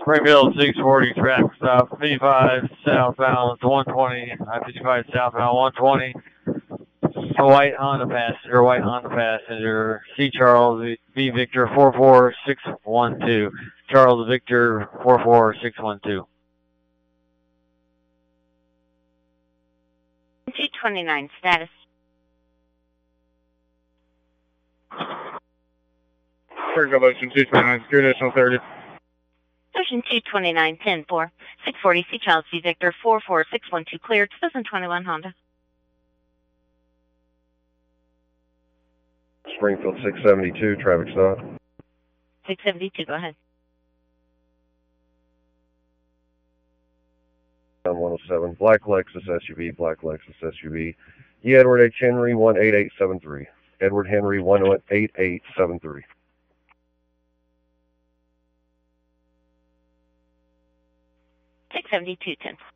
Springfield 640 traffic stop, 55 southbound 120, I-55 southbound 120. White Honda passenger, C. Charles V. Victor 44612. Charles Victor 44612. 229 status. Springfield Ocean 229, secure additional 30. Ocean 229, 10-4, 640 C. Charles V. Victor 44612, clear, 2021 Honda. Springfield 672, traffic stop. 672, go ahead. 107, black Lexus SUV. E. Edward H. Henry 18873. Edward Henry 18873. 672, 10.